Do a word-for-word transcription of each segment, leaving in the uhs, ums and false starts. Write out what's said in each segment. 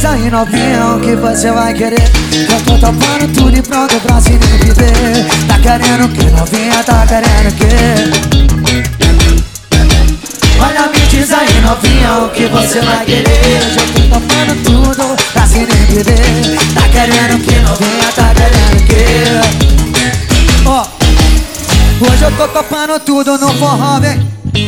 diz aí, novinha, o que você vai querer? Eu tô topando tudo e pronto pra se viver. Tá querendo o que, novinha? Tá querendo o quê? Olha, me diz aí, novinha, o que você vai querer? Eu tô topando tudo pra se viver. Tá querendo o que, novinha? Tá querendo o quê? Ó, oh, hoje eu tô topando tudo no forró, vem.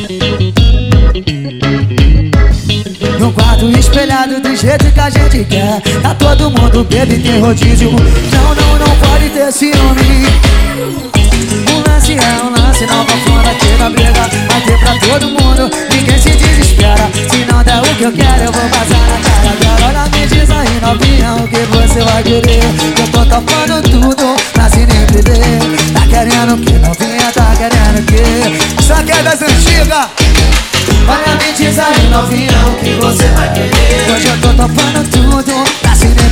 No quarto espelhado do jeito que a gente quer. Tá todo mundo bebe, tem rodízio. Não, não, não pode ter ciúme. Um lance é um lance, não confunda aqui na briga. Vai ter pra todo mundo, ninguém se desespera. Se não der o que eu quero, eu vou passar na cara dela. Olha, me diz aí, novinha, o que você vai querer? Eu tô topando tudo pra se nem perder. Tá querendo o que, novinha? Tá querendo o quê? Isso aqui é das antigas. Olha, me diz aí, novinha, o que você vai querer? Hoje eu tô topando tudo pra se